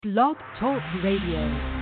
Blog Talk Radio.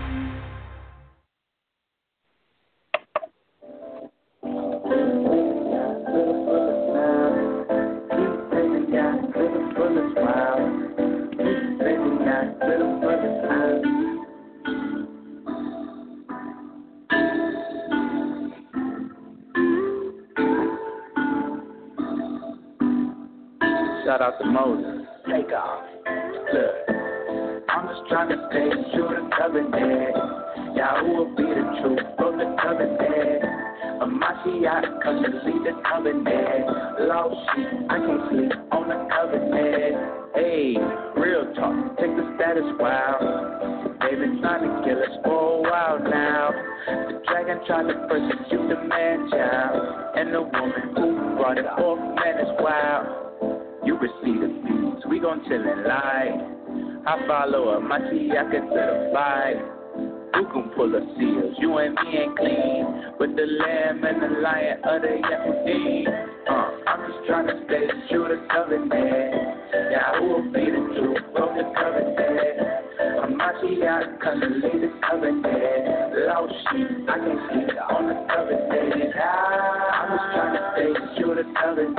Shout out to Moses. Take off. Look, I'm just trying to stay true to covenant. Yahoo will be the truth from the covenant. A Mashiach come to lead the covenant. Lost sheep, I can't sleep on the covenant. Hey, real talk, take the status wild. They've been trying to kill us for a while now. The dragon tried to persecute the man-child, and the woman who brought it forth, man, is wild. You receive the fees, we gon' chill and lie. I follow a Mashiach to the fight. Who can pull the seals? You and me ain't clean. With the lamb and the lion of the Yehudi. I'm just trying to stay true to covenant. Yeah, who will be the truth from the covenant? A Mashiach come to lead the covenant. Lost sheep, I can't sleep on the covenant. I'm just trying to stay true to covenant.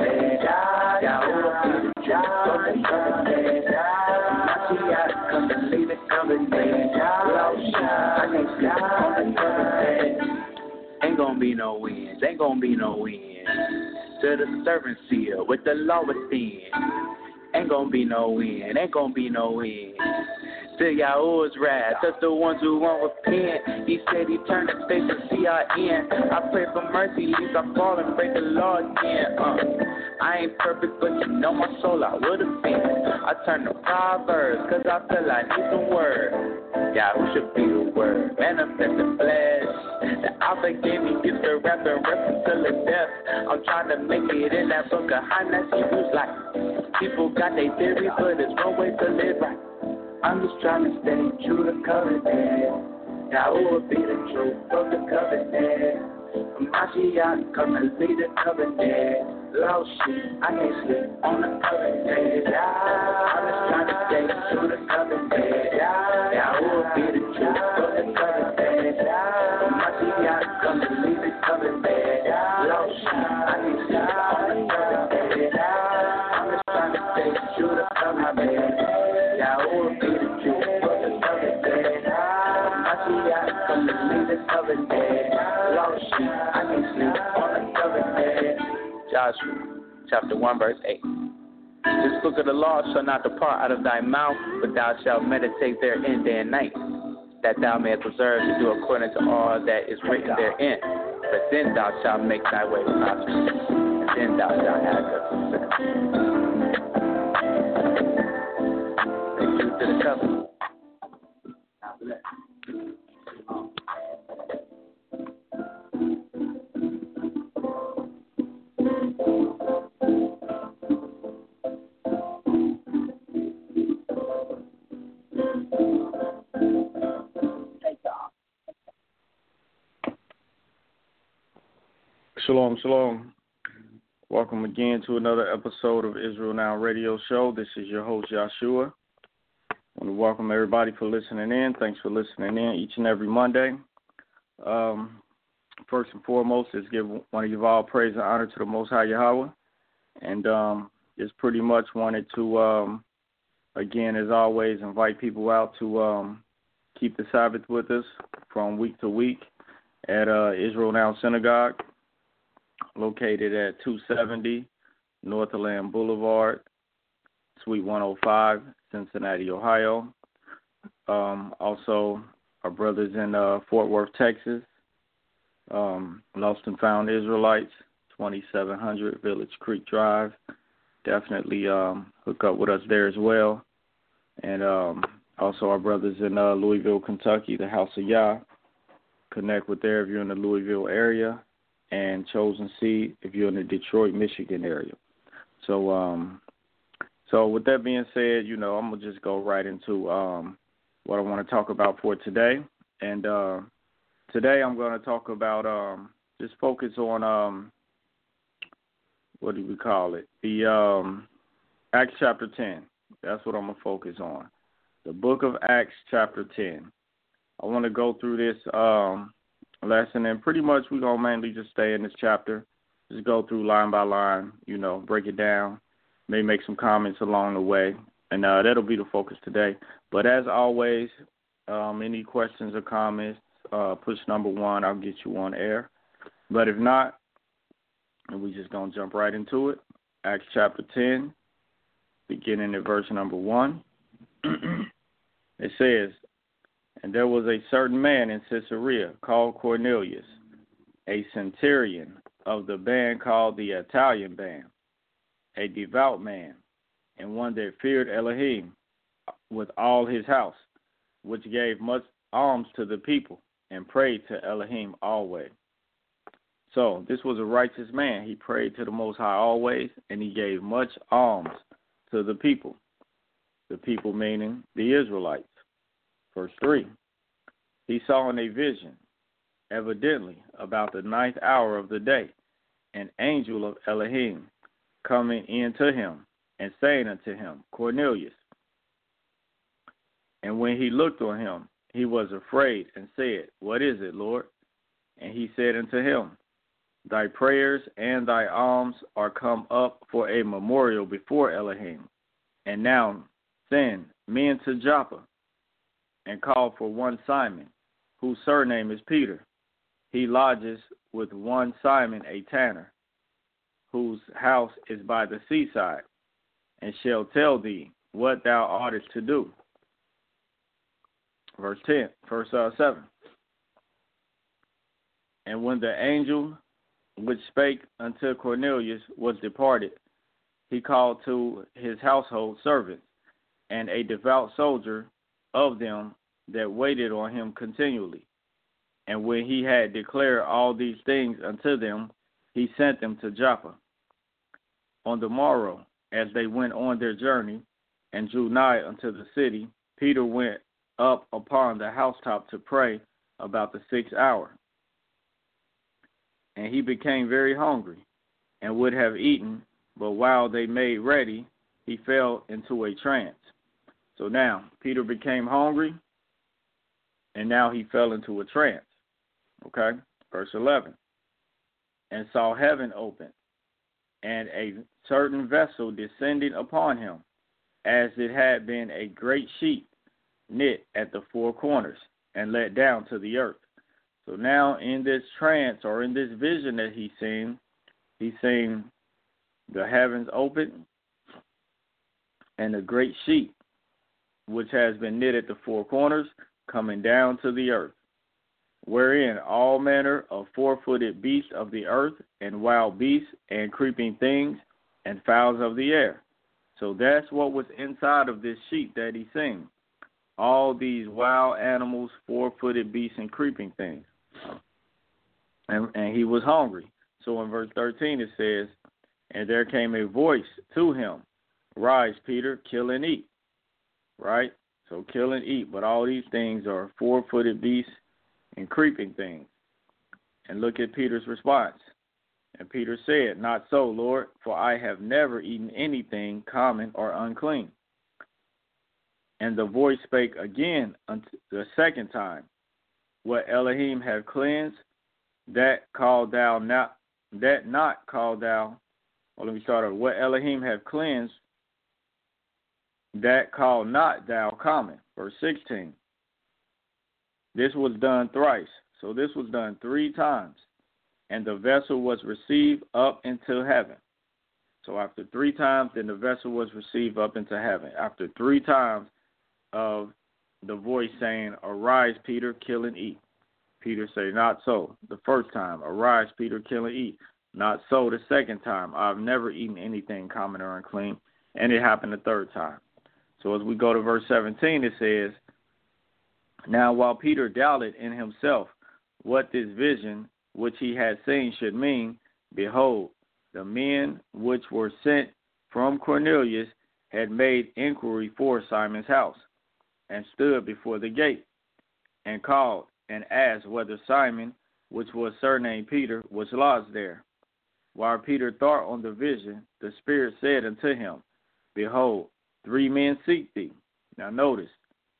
Yeah, who will be the truth from the covenant? Mashiach come to lead the covenant. Lost sheep, I can't sleep on the covenant. Ain't gonna be no wins, ain't gonna be no wins. To the servant seal with the law within. Ain't gonna be no win, ain't gonna be no win. To Yahuwah's wrath, touch the ones who won't repent. He said he turned his face to see our end. I pray for mercy, least I fall and break the law again. I ain't perfect, but you know my soul I would've been. I turn to Proverbs, cause I feel I need some word. Yahoo should be the word, manifest the flesh. The author gave me gifts to rap and reference till the death. I'm trying to make it in that book of Highness Hebrews life. People got their theory, but it's one way to live right. I'm just trying to stay true to covenant. Yahoo will be the truth from the covenant. Mashiach come and lead the covenant. Lost sheep, I can't sleep on the covenant. I'm just trying to stay true to covenant. Yahoo will be the truth from the covenant. Mashiach come and lead the covenant. Lost sheep, I can't sleep on the covenant. I'm just trying to stay true to covenant. Yahoo will be the truth from the covenant. Mashiach come and lead the covenant. Lost sheep, I can't sleep on the covenant. Joshua, chapter 1, verse 8. This book of the law shall not depart out of thy mouth, but thou shalt meditate therein day and night, that thou mayest observe to do according to all that is written therein. But then thou shalt make thy way prosperous, and then thou shalt have good success. Stay true to the covenant. After that. Shalom, shalom. Welcome again to another episode of Israel Now Radio Show. This is your host, Yahshua. I want to welcome everybody for listening in. Thanks for listening in each and every Monday. First and foremost is want to give all praise and honor to the Most High Yahweh. And just pretty much wanted to, again, as always, invite people out to keep the Sabbath with us from week to week at Israel Now Synagogue, located at 270 Northland Boulevard, Suite 105, Cincinnati, Ohio. Also, our brothers in Fort Worth, Texas, Lost and Found Israelites, 2700 Village Creek Drive. Definitely hook up with us there as well. And also our brothers in Louisville, Kentucky, the House of Yah. Connect with there if you're in the Louisville area. And Chosen Seed if you're in the Detroit, Michigan area. So with that being said, I'm going to just go right into what I want to talk about for today. And today I'm going to talk about, just focus on, what do we call it? The Acts chapter 10. That's what I'm going to focus on. the book of Acts, chapter 10. I want to go through this lesson, and pretty much we're going to mainly just stay in this chapter, just go through line by line, break it down, maybe make some comments along the way, and that'll be the focus today. But as always, any questions or comments, push number 1, I'll get you on air. But if not, we're just going to jump right into it. Acts chapter 10, beginning at verse number 1. It says, "And there was a certain man in Caesarea called Cornelius, a centurion of the band called the Italian band, a devout man, and one that feared Elohim with all his house, which gave much alms to the people, and prayed to Elohim always." So this was a righteous man. He prayed to the Most High always, and he gave much alms to the people. The people meaning the Israelites. Verse 3, "He saw in a vision, evidently about the 9th hour of the day, an angel of Elohim coming in to him, and saying unto him, Cornelius. And when he looked on him, he was afraid, and said, What is it, Lord? And he said unto him, Thy prayers and thy alms are come up for a memorial before Elohim. And now send men to Joppa, and call for one Simon, whose surname is Peter. He lodges with one Simon a tanner, whose house is by the seaside, and shall tell thee what thou oughtest to do." Verse 7. "And when the angel which spake unto Cornelius was departed, he called to his household servants, and a devout soldier of them that waited on him continually. And when he had declared all these things unto them, he sent them to Joppa. On the morrow, as they went on their journey, and drew nigh unto the city, Peter went up upon the housetop to pray about the 6th hour. And he became very hungry, and would have eaten, but while they made ready, he fell into a trance." So now, Peter became hungry, and now he fell into a trance. Okay? Verse 11. "And saw heaven open, and a certain vessel descending upon him, as it had been a great sheet knit at the 4 corners, and let down to the earth." So now in this trance, or in this vision that he's seen the heavens open, and a great sheet, which has been knit at the 4 corners, coming down to the earth, wherein all manner of 4-footed beasts of the earth, and wild beasts, and creeping things, and fowls of the air. So that's what was inside of this sheet that he's seen. All these wild animals, 4-footed beasts, and creeping things. And he was hungry. So in verse 13 it says, "And there came a voice to him, Rise, Peter, kill and eat." Right? So kill and eat. But all these things are 4-footed beasts and creeping things. And look at Peter's response. "And Peter said, Not so, Lord, for I have never eaten anything common or unclean. And the voice spake again the 2nd time, What Elohim have cleansed, that call thou not, that not call thou, well, let me start over. What Elohim have cleansed, that call not thou common." Verse 16. "This was done thrice." So this was done 3 times. "And the vessel was received up into heaven." So after 3 times, then the vessel was received up into heaven. After 3 times of the voice saying, "Arise, Peter, kill and eat." Peter said, "Not so." The 1st time, "Arise, Peter, kill and eat." Not so the 2nd time. "I've never eaten anything common or unclean." And it happened the 3rd time. So as we go to verse 17, it says, "Now while Peter doubted in himself what this vision which he had seen should mean, behold, the men which were sent from Cornelius had made inquiry for Simon's house, and stood before the gate, and called, and asked whether Simon, which was surnamed Peter, was lodged there. While Peter thought on the vision, the Spirit said unto him, Behold, 3 men seek thee." Now notice,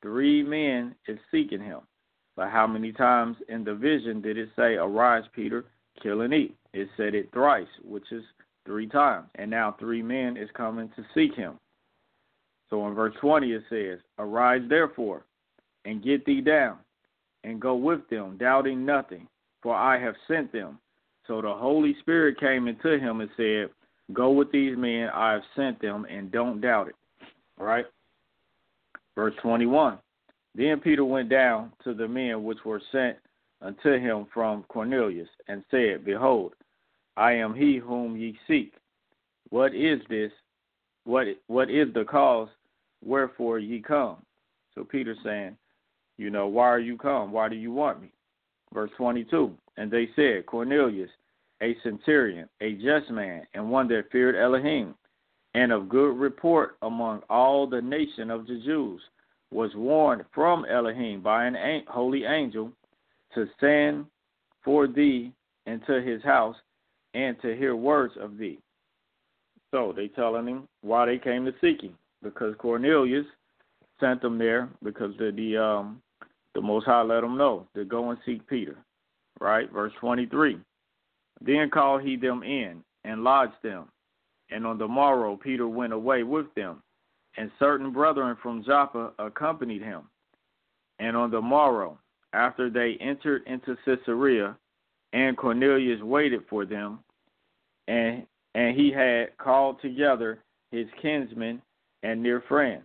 3 men is seeking him. But how many times in the vision did it say, arise, Peter, kill and eat? It said it thrice, which is 3 times. And now 3 men is coming to seek him. So in verse 20 it says, arise therefore, and get thee down, and go with them, doubting nothing, for I have sent them. So the Holy Spirit came into him and said, go with these men, I have sent them, and don't doubt it. All right? Verse 21, then Peter went down to the men which were sent unto him from Cornelius, and said, behold, I am he whom ye seek. What is this? What is the cause wherefore ye come? So Peter saying, why are you come? Why do you want me? Verse 22, and they said, Cornelius, a centurion, a just man, and one that feared Elohim, and of good report among all the nation of the Jews, was warned from Elohim by an holy angel to send for thee into his house and to hear words of thee. So they telling him why they came to seek him, because Cornelius sent them there because the Most High let them know to go and seek Peter. Right, verse 23. Then called he them in and lodged them. And on the morrow Peter went away with them, and certain brethren from Joppa accompanied him. And on the morrow, after they entered into Caesarea, and Cornelius waited for them, and he had called together his kinsmen and near friends.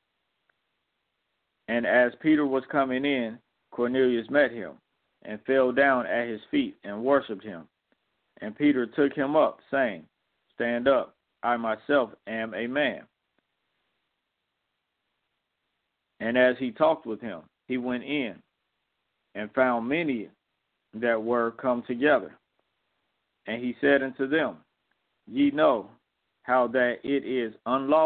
And as Peter was coming in, Cornelius met him, and fell down at his feet, and worshipped him. And Peter took him up, saying, stand up, I myself am a man. And as he talked with him, he went in, and found many that were come together. And he said unto them, ye know how that it is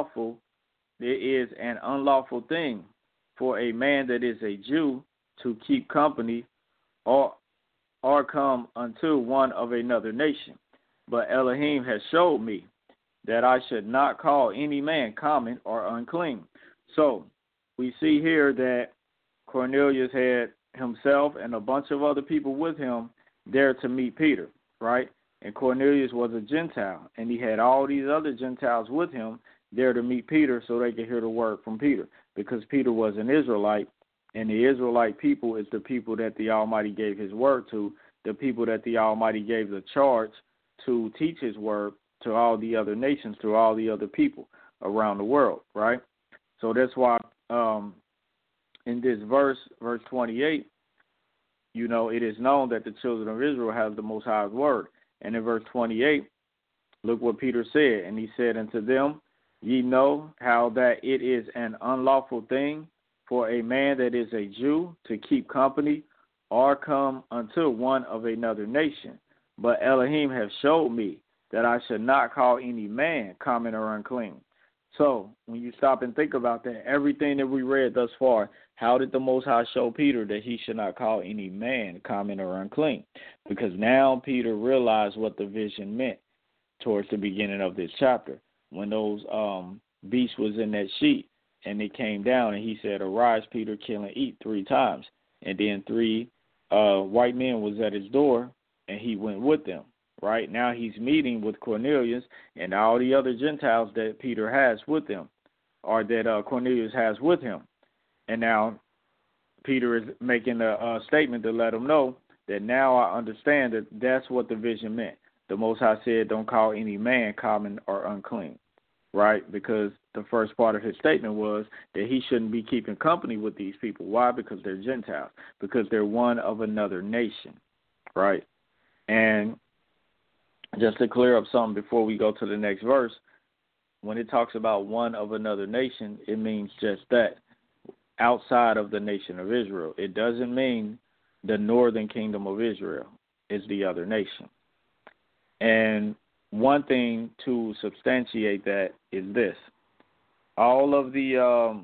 an unlawful thing for a man that is a Jew to keep company or come unto one of another nation. But Elohim has showed me that I should not call any man common or unclean. So we see here that Cornelius had himself and a bunch of other people with him there to meet Peter, right? And Cornelius was a Gentile, and he had all these other Gentiles with him there to meet Peter so they could hear the word from Peter, because Peter was an Israelite, and the Israelite people is the people that the Almighty gave his word to, the people that the Almighty gave the charge to teach his word to all the other nations, to all the other people around the world, right? So that's why in this verse 28, it is known that the children of Israel have the Most High's word. And in verse 28, look what Peter said. And he said unto them, ye know how that it is an unlawful thing for a man that is a Jew to keep company or come unto one of another nation. But Elohim has showed me that I should not call any man common or unclean. So when you stop and think about that, everything that we read thus far, how did the Most High show Peter that he should not call any man common or unclean? Because now Peter realized what the vision meant towards the beginning of this chapter. When those beasts was in that sheet, and it came down, and he said, arise, Peter, kill and eat 3 times. And then 3 white men was at his door, and he went with them. Right now he's meeting with Cornelius and all the other Gentiles that Peter has with him, or that Cornelius has with him. And now Peter is making a statement to let them know that now I understand that that's what the vision meant. The Most High said, don't call any man common or unclean, right? Because the first part of his statement was that he shouldn't be keeping company with these people. Why? Because they're Gentiles, because they're one of another nation, right? And just to clear up something before we go to the next verse, when it talks about one of another nation, it means just that, outside of the nation of Israel. It doesn't mean the northern kingdom of Israel is the other nation. And one thing to substantiate that is this. All of the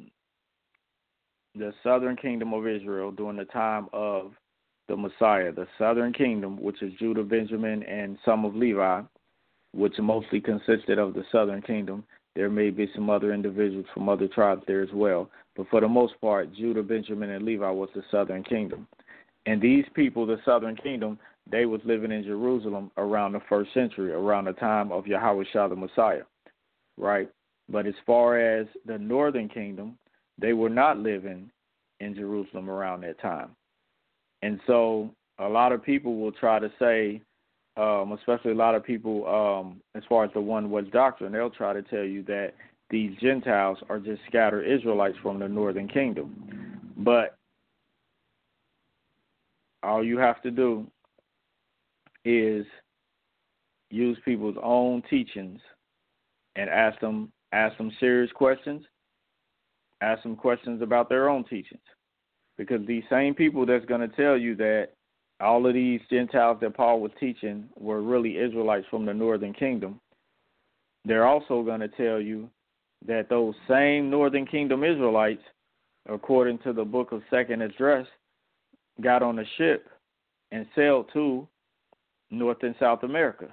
southern kingdom of Israel during the time of the Messiah, the southern kingdom, which is Judah, Benjamin, and some of Levi, which mostly consisted of the southern kingdom. There may be some other individuals from other tribes there as well, But for the most part, Judah, Benjamin, and Levi was the southern kingdom. And these people, the southern kingdom, they was living in Jerusalem around the 1st century, around the time of Yahushua the Messiah, right? But as far as the northern kingdom, they were not living in Jerusalem around that time. And so a lot of people will try to say, especially a lot of people, as far as the one West doctrine, they'll try to tell you that these Gentiles are just scattered Israelites from the northern kingdom. But all you have to do is use people's own teachings and ask them serious questions, ask them questions about their own teachings. Because these same people that's going to tell you that all of these Gentiles that Paul was teaching were really Israelites from the northern kingdom, they're also going to tell you that those same northern kingdom Israelites, according to the book of 2nd Esdras, got on a ship and sailed to North and South America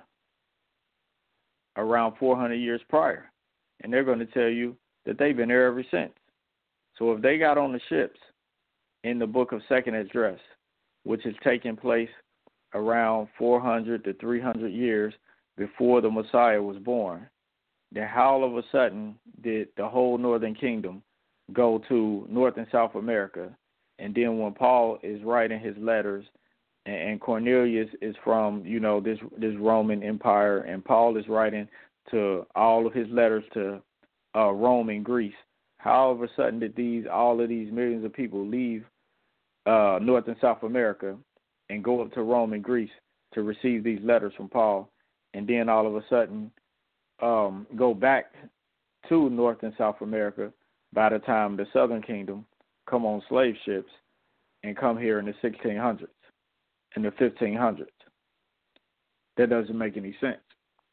around 400 years prior. And they're going to tell you that they've been there ever since. So if they got on the ships in the book of 2nd Esdras, which is taking place around 400 to 300 years before the Messiah was born, then how all of a sudden did the whole northern kingdom go to North and South America? And then when Paul is writing his letters, and Cornelius is from, this Roman Empire, and Paul is writing to all of his letters to Rome and Greece, how all of a sudden did all of these millions of people leave North and South America and go up to Rome and Greece to receive these letters from Paul, and then all of a sudden go back to North and South America by the time the Southern Kingdom come on slave ships and come here in the 1600s, in the 1500s? That doesn't make any sense.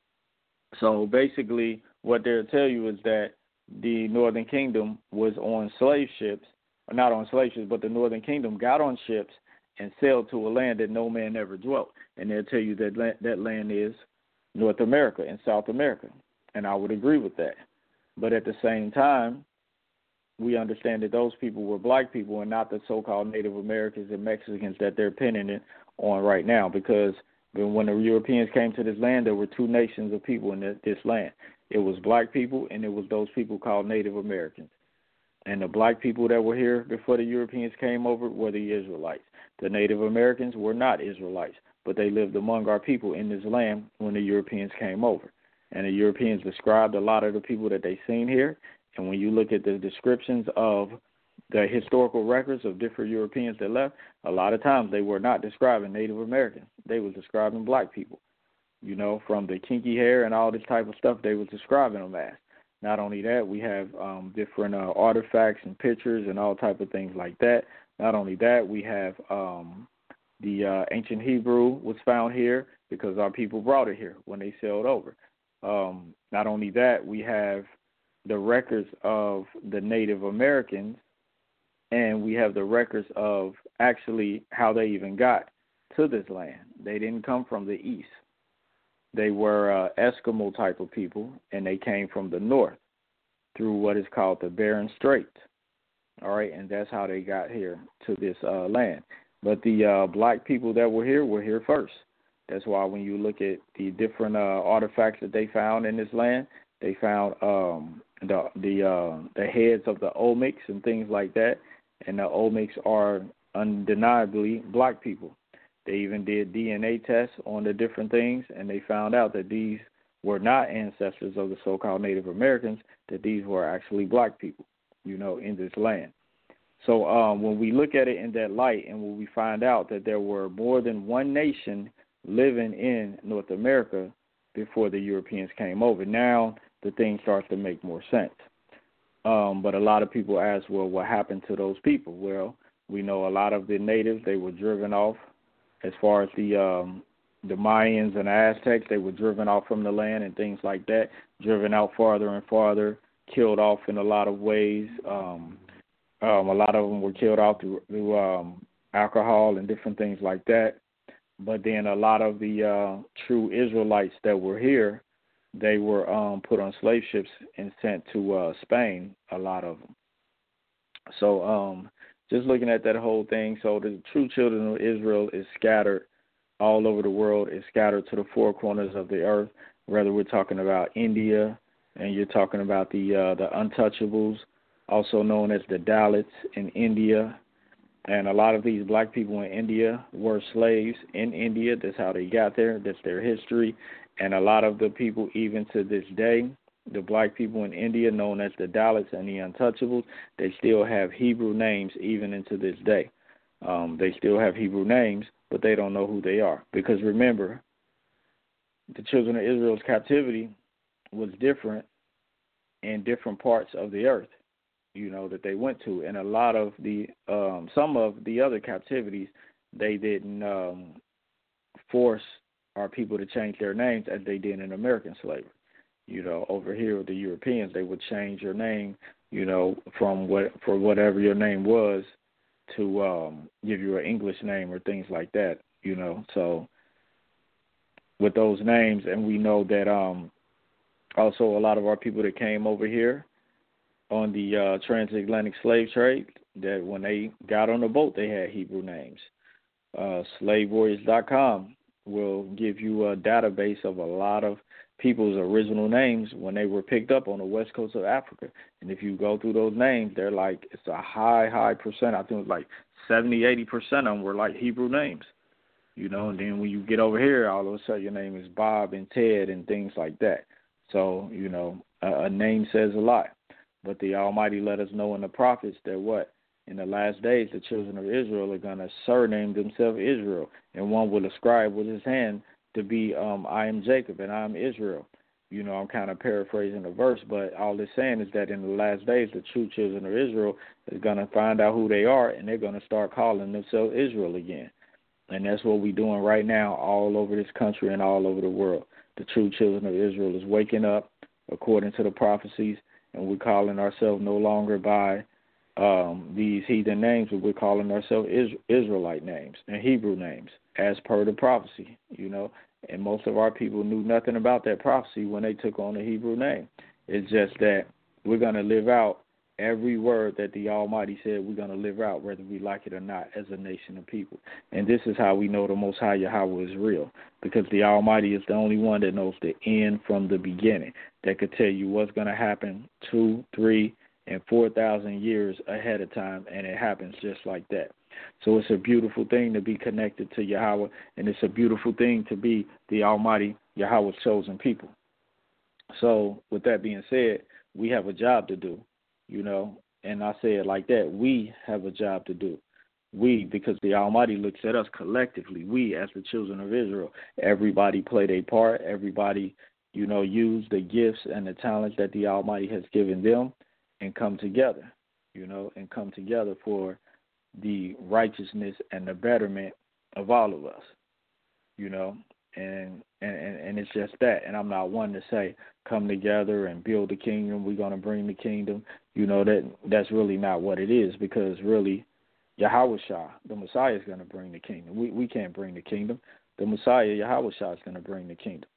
So basically what they'll tell you is that the Northern Kingdom was on slave ships, or not on slave ships, but the Northern Kingdom got on ships and sailed to a land that no man ever dwelt. And they'll tell you that that land is North America and South America. And I would agree with that. But at the same time, we understand that those people were black people and not the so-called Native Americans and Mexicans that they're pinning it on right now. Because when the Europeans came to this land, there were two nations of people in this land. It was black people, and it was those people called Native Americans. And the black people that were here before the Europeans came over were the Israelites. The Native Americans were not Israelites, but they lived among our people in this land when the Europeans came over. And the Europeans described a lot of the people that they seen here. And when you look at the descriptions of the historical records of different Europeans that left, a lot of times they were not describing Native Americans. They were describing black people. From the kinky hair and all this type of stuff, they was describing them as. Not only that, we have different artifacts and pictures and all type of things like that. Not only that, we have the ancient Hebrew was found here because our people brought it here when they sailed over. Not only that, we have the records of the Native Americans, and we have the records of actually how they even got to this land. They didn't come from the east. They were Eskimo type of people, and they came from the north through what is called the Bering Strait. All right, and that's how they got here to this land. But the black people that were here first. That's why when you look at the different artifacts that they found in this land, they found the heads of the Olmecs and things like that, and the Olmecs are undeniably black people. They even did DNA tests on the different things, and they found out that these were not ancestors of the so-called Native Americans, that these were actually black people, in this land. So when we look at it in that light, and when we find out that there were more than one nation living in North America before the Europeans came over, now the thing starts to make more sense. But a lot of people ask, well, what happened to those people? Well, we know a lot of the natives, they were driven off. As far as the Mayans and the Aztecs, they were driven off from the land and things like that, driven out farther and farther, killed off in a lot of ways. A lot of them were killed off through alcohol and different things like that. But then a lot of the true Israelites that were here, they were put on slave ships and sent to Spain, a lot of them. So just looking at that whole thing, so the true children of Israel is scattered all over the world. It's scattered to the four corners of the earth, whether we're talking about India and you're talking about the untouchables, also known as the Dalits in India. And a lot of these black people in India were slaves in India. That's how they got there. That's their history. And a lot of the people, even to this day, the black people in India, known as the Dalits and the Untouchables, they still have Hebrew names even into this day. They still have Hebrew names, but they don't know who they are. Because remember, the children of Israel's captivity was different in different parts of the earth, that they went to. And a lot of the, some of the other captivities, they didn't force our people to change their names as they did in American slavery. Over here with the Europeans, they would change your name, from for whatever your name was to give you an English name or things like that, So with those names, and we know that also a lot of our people that came over here on the transatlantic slave trade, that when they got on the boat, they had Hebrew names. SlaveWarriors.com will give you a database of a lot of people's original names when they were picked up on the west coast of Africa. And if you go through those names, they're like, it's a high percent. I think it's like 70-80% of them were like Hebrew names, and then when you get over here, all of a sudden your name is Bob and Ted and things like that. So, a name says a lot. But the Almighty let us know in the prophets that what? In the last days, the children of Israel are going to surname themselves Israel, and one will ascribe with his hand to be, I am Jacob and I am Israel. I'm kind of paraphrasing the verse, but all it's saying is that in the last days, the true children of Israel is going to find out who they are, and they're going to start calling themselves Israel again. And that's what we're doing right now all over this country and all over the world. The true children of Israel is waking up according to the prophecies, and we're calling ourselves no longer by these heathen names, but we're calling ourselves Israelite names and Hebrew names as per the prophecy, And most of our people knew nothing about that prophecy when they took on the Hebrew name. It's just that we're going to live out every word that the Almighty said we're going to live out, whether we like it or not, as a nation of people. And this is how we know the Most High Yahweh is real, because the Almighty is the only one that knows the end from the beginning, that could tell you what's going to happen 2, 3, and 4,000 years ahead of time, and it happens just like that. So it's a beautiful thing to be connected to Yahweh, and it's a beautiful thing to be the Almighty Yahweh's chosen people. So with that being said, we have a job to do, and I say it like that. We have a job to do. We, because the Almighty looks at us collectively. We, as the children of Israel, everybody played a part. Everybody, use the gifts and the talents that the Almighty has given them and come together, and come together for the righteousness and the betterment of all of us, and it's just that. And I'm not one to say come together and build the kingdom. We're going to bring the kingdom. That's really not what it is, because really Yahweh Shah, the Messiah, is going to bring the kingdom. We can't bring the kingdom. The Messiah, Yahweh Shah, is going to bring the kingdom,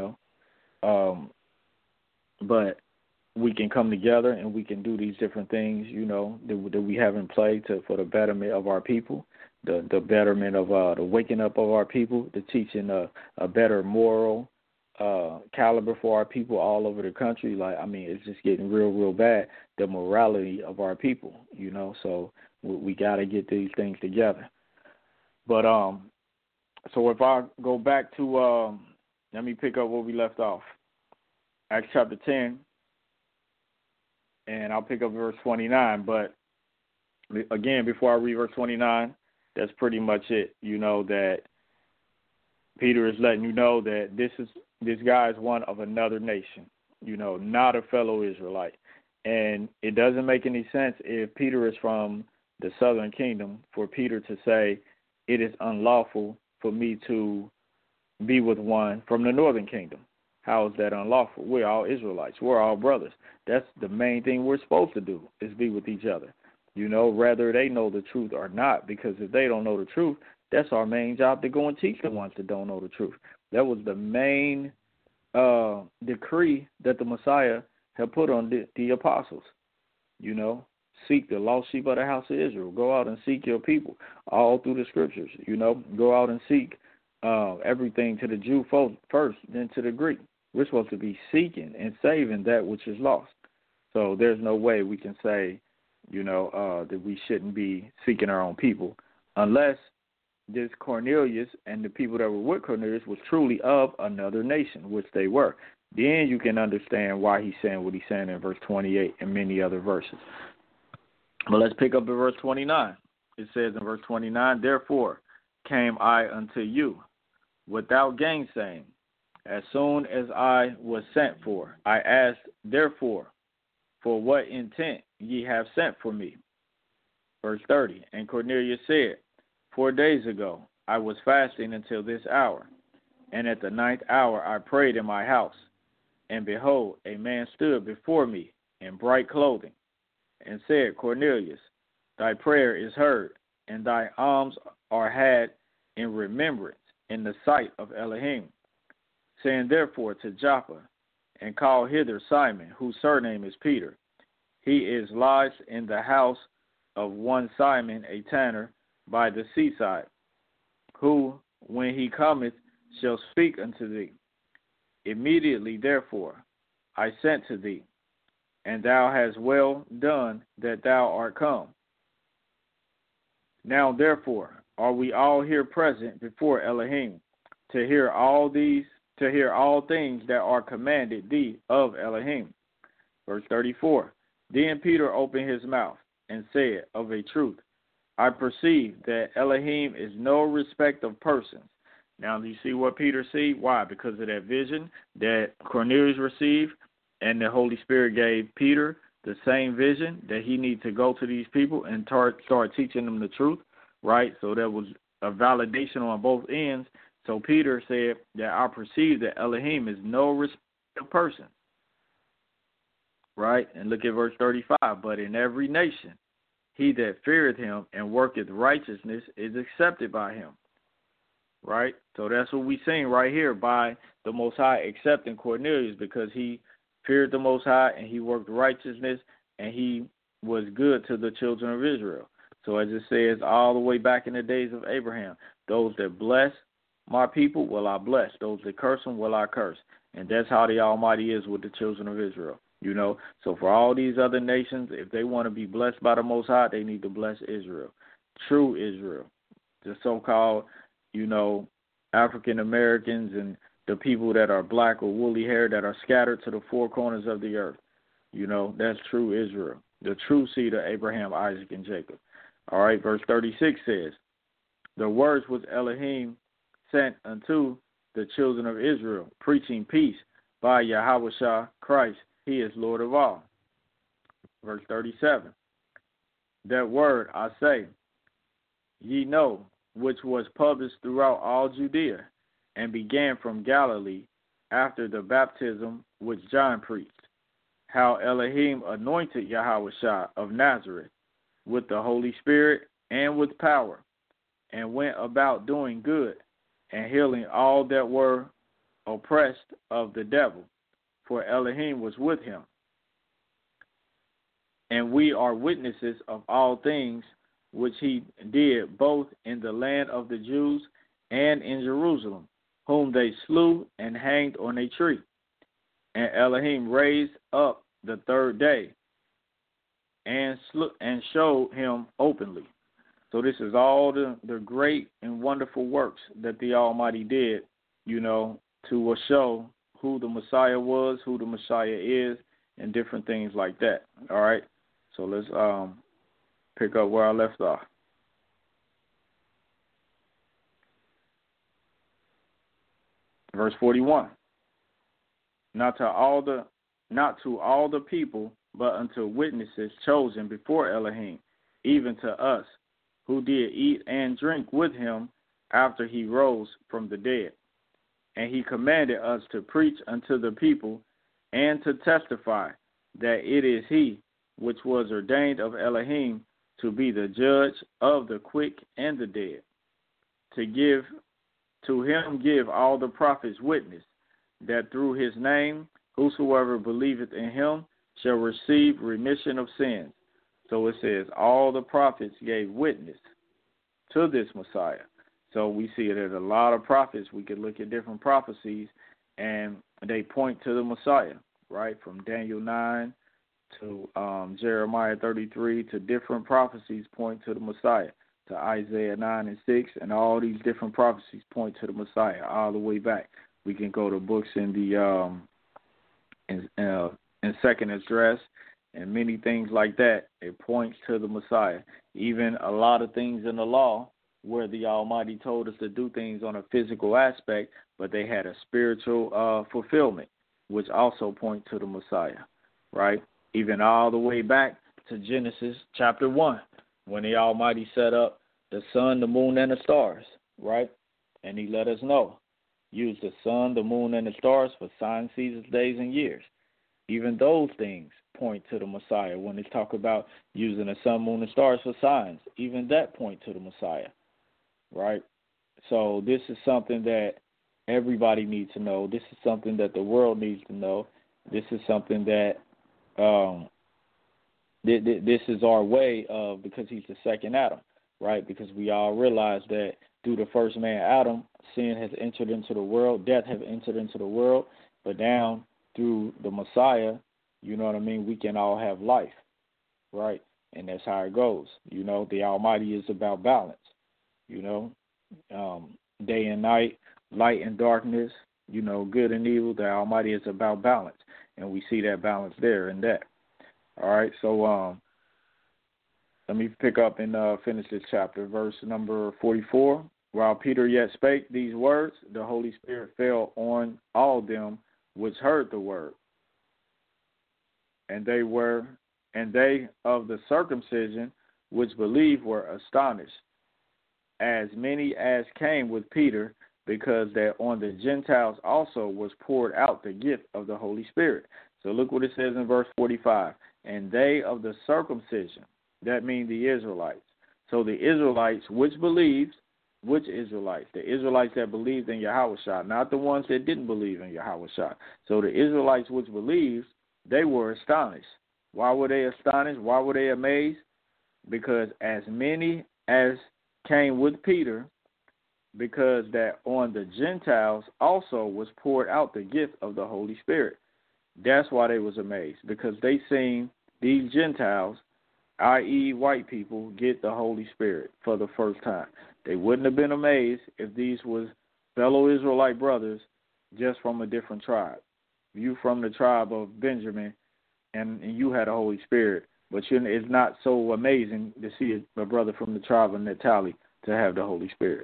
but we can come together and we can do these different things, that we have in play for the betterment of our people, the betterment of the waking up of our people, the teaching a better moral caliber for our people all over the country. It's just getting real bad, the morality of our people, so we got to get these things together. But so if I go back to, let me pick up where we left off, Acts chapter 10. And I'll pick up verse 29. But again, before I read verse 29, that's pretty much it. That Peter is letting you know that this guy is one of another nation, not a fellow Israelite. And it doesn't make any sense if Peter is from the southern kingdom for Peter to say it is unlawful for me to be with one from the northern kingdom. How is that unlawful? We're all Israelites. We're all brothers. That's the main thing we're supposed to do, is be with each other, whether they know the truth or not, because if they don't know the truth, that's our main job, to go and teach the ones that don't know the truth. That was the main decree that the Messiah had put on the apostles, seek the lost sheep of the house of Israel. Go out and seek your people all through the scriptures. Go out and seek everything to the Jew first, then to the Greek. We're supposed to be seeking and saving that which is lost. So there's no way we can say, that we shouldn't be seeking our own people unless this Cornelius and the people that were with Cornelius was truly of another nation, which they were. Then you can understand why he's saying what he's saying in verse 28 and many other verses. But let's pick up in verse 29. It says in verse 29, therefore came I unto you without gainsaying. As soon as I was sent for, I asked, therefore, for what intent ye have sent for me? Verse 30, and Cornelius said, 4 days ago I was fasting until this hour, and at the 9th hour I prayed in my house, and behold, a man stood before me in bright clothing, and said, Cornelius, thy prayer is heard, and thy alms are had in remembrance in the sight of Elohim. Send therefore to Joppa, and call hither Simon, whose surname is Peter. He is lodged in the house of one Simon, a tanner, by the seaside, who, when he cometh, shall speak unto thee. Immediately, therefore, I sent to thee, and thou hast well done that thou art come. Now, therefore, are we all here present before Elohim to hear all things that are commanded thee of Elohim. Verse 34, then Peter opened his mouth and said, of a truth, I perceive that Elohim is no respect of persons. Now, do you see what Peter see? Why? Because of that vision that Cornelius received, and the Holy Spirit gave Peter the same vision that he needs to go to these people and start teaching them the truth, right? So there was a validation on both ends. So Peter said that I perceive that Elohim is no respect of persons, right? And look at verse 35, but in every nation, he that feareth him and worketh righteousness is accepted by him. Right? So that's what we seen right here by the Most High accepting Cornelius, because he feared the Most High and he worked righteousness and he was good to the children of Israel. So as it says all the way back in the days of Abraham, those that bless my people will I bless. Those that curse them will I curse. And that's how the Almighty is with the children of Israel. So for all these other nations, if they want to be blessed by the Most High, they need to bless Israel, true Israel, the so-called, African Americans and the people that are black or woolly hair that are scattered to the four corners of the earth. That's true Israel, the true seed of Abraham, Isaac, and Jacob. All right, verse 36 says, the words which Elohim sent unto the children of Israel, preaching peace by Yahweh Christ, he is Lord of all. Verse 37, that word I say, ye know, which was published throughout all Judea, and began from Galilee after the baptism which John preached, how Elohim anointed Yahweh of Nazareth with the Holy Spirit and with power, and went about doing good and healing all that were oppressed of the devil, for Elohim was with him. And we are witnesses of all things which he did both in the land of the Jews and in Jerusalem, whom they slew and hanged on a tree. And Elohim raised up the third day and showed him openly. So this is all the great and wonderful works that the Almighty did, to show who the Messiah was, who the Messiah is, and different things like that. All right? So let's pick up where I left off. Verse 41. Not to all the people, but unto witnesses chosen before Elohim, even to us, who did eat and drink with him after he rose from the dead. And he commanded us to preach unto the people and to testify that it is he which was ordained of Elohim to be the judge of the quick and the dead, to him give all the prophets witness, that through his name whosoever believeth in him shall receive remission of sins. So it says all the prophets gave witness to this Messiah. So we see that a lot of prophets, we could look at different prophecies, and they point to the Messiah, right? From Daniel 9 to Jeremiah 33 to different prophecies point to the Messiah, to Isaiah 9 and 6, and all these different prophecies point to the Messiah all the way back. We can go to books in the in Second Esdras and many things like that. It points to the Messiah. Even a lot of things in the law where the Almighty told us to do things on a physical aspect, but they had a spiritual fulfillment, which also point to the Messiah, right? Even all the way back to Genesis chapter 1, when the Almighty set up the sun, the moon, and the stars, right? And he let us know, use the sun, the moon, and the stars for signs, seasons, days, and years. Even those things point to the Messiah. When they talk about using the sun, moon, and stars for signs, even that point to the Messiah, right? So this is something that everybody needs to know. This is something that the world needs to know. This is something that this is our way of, because he's the second Adam, right? Because we all realize that through the first man, Adam, sin has entered into the world, death has entered into the world, but now through the Messiah, you know what I mean, we can all have life, right? And that's how it goes. You know, the Almighty is about balance, you know, day and night, light and darkness, you know, good and evil. The Almighty is about balance, and we see that balance there in that. All right, so let me pick up and finish this chapter, verse number 44. While Peter yet spake these words, the Holy Spirit fell on all them which heard the word. And they of the circumcision which believed were astonished, as many as came with Peter, because that on the Gentiles also was poured out the gift of the Holy Spirit. So look what it says in verse 45. And they of the circumcision, that means the Israelites. So the Israelites which believed, which Israelites? The Israelites that believed in Yahushua, not the ones that didn't believe in Yahushua. So the Israelites which believed, they were astonished. Why were they astonished? Why were they amazed? Because as many as came with Peter, because that on the Gentiles also was poured out the gift of the Holy Spirit. That's why they was amazed, because they seen these Gentiles, i.e. white people, get the Holy Spirit for the first time. They wouldn't have been amazed if these was fellow Israelite brothers just from a different tribe. You from the tribe of Benjamin, and you had the Holy Spirit, but it's not so amazing to see a brother from the tribe of Naphtali to have the Holy Spirit.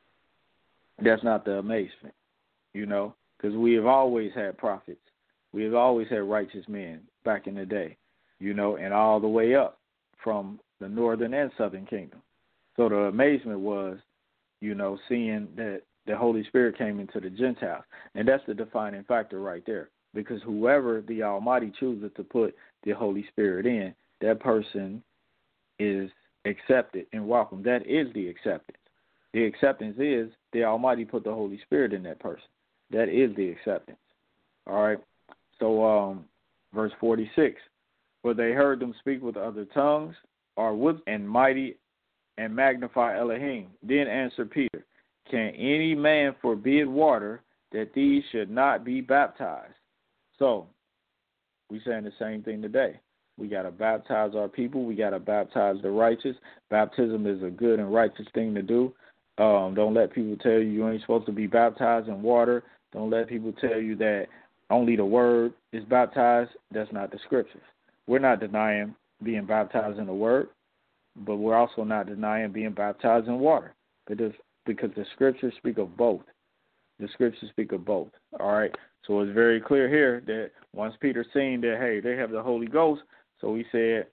That's not the amazement, you know, because we have always had prophets. We have always had righteous men back in the day, you know, and all the way up from the northern and southern kingdom. So the amazement was, you know, seeing that the Holy Spirit came into the Gentiles. And that's the defining factor right there, because whoever the Almighty chooses to put the Holy Spirit in, that person is accepted and welcome. That is the acceptance. The acceptance is the Almighty put the Holy Spirit in that person. That is the acceptance. All right. So verse 46, for they heard them speak with other tongues, or with and mighty and magnify Elohim. Then answered Peter, can any man forbid water that these should not be baptized? So we're saying the same thing today. We got to baptize our people. We got to baptize the righteous. Baptism is a good and righteous thing to do. Don't let people tell you ain't supposed to be baptized in water. Don't let people tell you that only the word is baptized. That's not the scriptures. We're not denying being baptized in the word, but we're also not denying being baptized in water, because the scriptures speak of both. The scriptures speak of both. All right. So it's very clear here that once Peter seen that, hey, they have the Holy Ghost, so he said,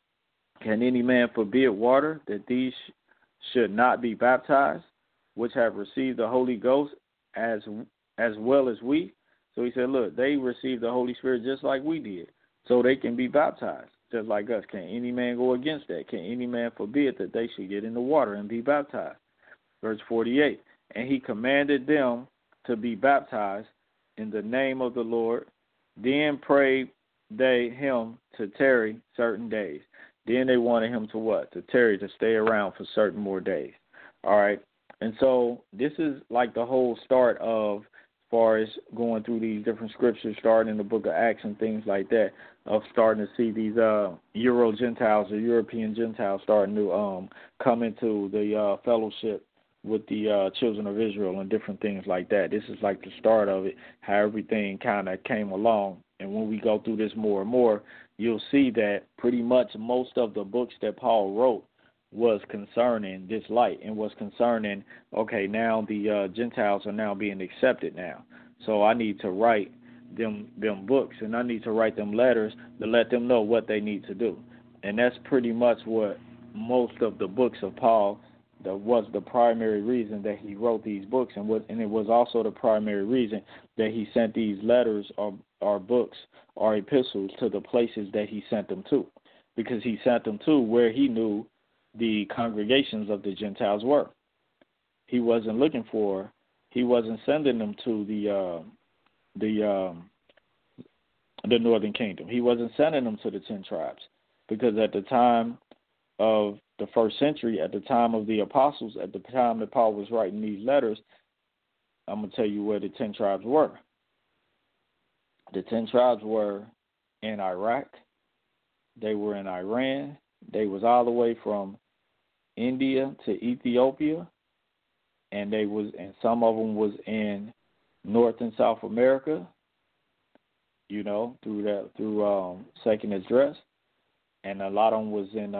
can any man forbid water that these should not be baptized, which have received the Holy Ghost as well as we? So he said, look, they received the Holy Spirit just like we did, so they can be baptized just like us. Can any man go against that? Can any man forbid that they should get in the water and be baptized? Verse 48, and he commanded them to be baptized in the name of the Lord. Then prayed they him to tarry certain days. Then they wanted him to what? To tarry, to stay around for certain more days. All right. And so this is like the whole start of, as far as going through these different scriptures, starting in the book of Acts and things like that, of starting to see these Euro-Gentiles or European Gentiles starting to come into the fellowship with the children of Israel and different things like that. This is like the start of it, how everything kind of came along. And when we go through this more and more, you'll see that pretty much most of the books that Paul wrote was concerning this light and was concerning, okay, now the Gentiles are now being accepted now. So I need to write them books, and I need to write them letters to let them know what they need to do. And that's pretty much what most of the books of Paul, that was the primary reason that he wrote these books, and it was also the primary reason that he sent these letters or books or epistles to the places that he sent them to, because he sent them to where he knew the congregations of the Gentiles were. He wasn't sending them to the northern kingdom. He wasn't sending them to the 10 tribes, because at the time of the first century, at the time of the apostles, at the time that Paul was writing these letters, I'm going to tell you where the 10 tribes were. The 10 tribes were in Iraq. They were in Iran. They was all the way from India to Ethiopia, and some of them was in North and South America, through Second Address, and a lot of them was in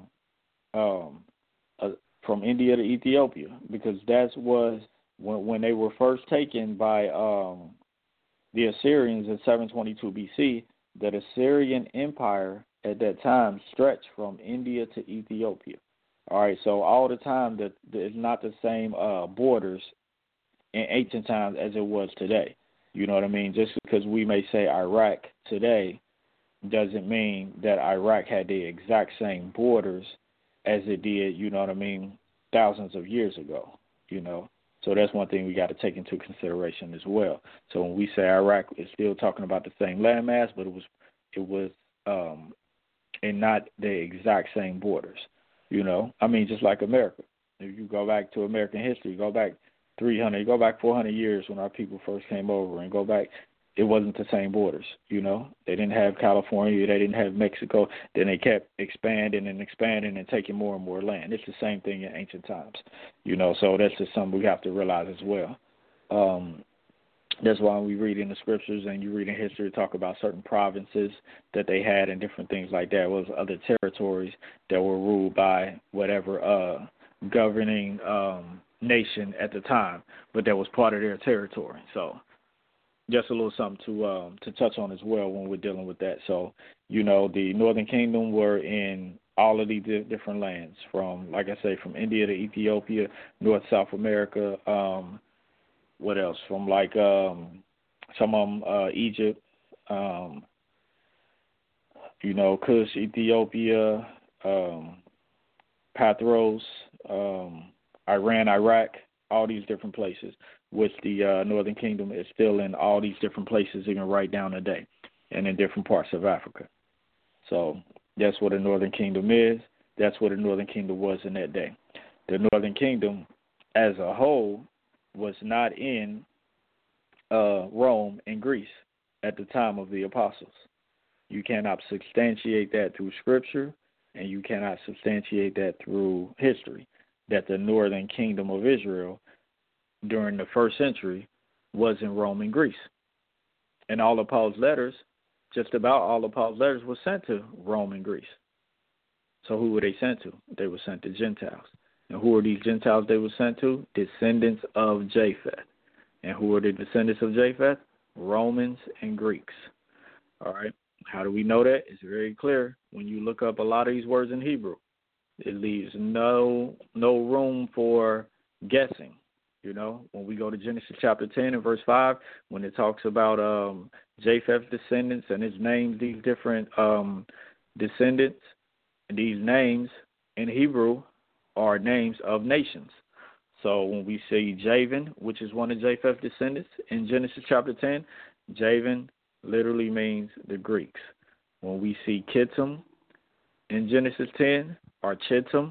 from India to Ethiopia, because that was when they were first taken by the Assyrians in 722 BC. That Assyrian Empire at that time stretched from India to Ethiopia. All right, so all the time that it's not the same borders in ancient times as it was today. You know what I mean? Just because we may say Iraq today doesn't mean that Iraq had the exact same borders as it did, you know what I mean, thousands of years ago, So that's one thing we got to take into consideration as well. So when we say Iraq, it's still talking about the same landmass, but it was and not the exact same borders, just like America. If you go back to American history, go back 400 years when our people first came over, and go back, it wasn't the same borders, They didn't have California, they didn't have Mexico. Then they kept expanding and taking more and more land. It's the same thing in ancient times, So that's just something we have to realize as well. That's why we read in the scriptures and you read in history, talk about certain provinces that they had and different things like that. It was other territories that were ruled by whatever governing nation at the time, but that was part of their territory. So just a little something to touch on as well when we're dealing with that. So, the Northern Kingdom were in all of these different lands, from, like I say, from India to Ethiopia, North, South America, what else? From some of them, Egypt, Kush, Ethiopia, Pathros, Iran, Iraq, all these different places, which the Northern Kingdom is still in all these different places, even right down today, and in different parts of Africa. So that's what the Northern Kingdom is. That's what the Northern Kingdom was in that day. The Northern Kingdom as a whole was not in Rome and Greece at the time of the apostles. You cannot substantiate that through Scripture, and you cannot substantiate that through history, that the Northern Kingdom of Israel during the first century was in Rome and Greece. And all of Paul's letters, just about all of Paul's letters, were sent to Rome and Greece. So who were they sent to? They were sent to Gentiles. And who are these Gentiles they were sent to? Descendants of Japheth. And who are the descendants of Japheth? Romans and Greeks. All right. How do we know that? It's very clear when you look up a lot of these words in Hebrew. It leaves no room for guessing. When we go to Genesis chapter 10 and verse 5, when it talks about Japheth's descendants and his names, these different descendants, these names in Hebrew are names of nations. So when we see Javan, which is one of Japheth's descendants in Genesis chapter 10, Javan literally means the Greeks. When we see Kittim, in Genesis 10, or Chetam,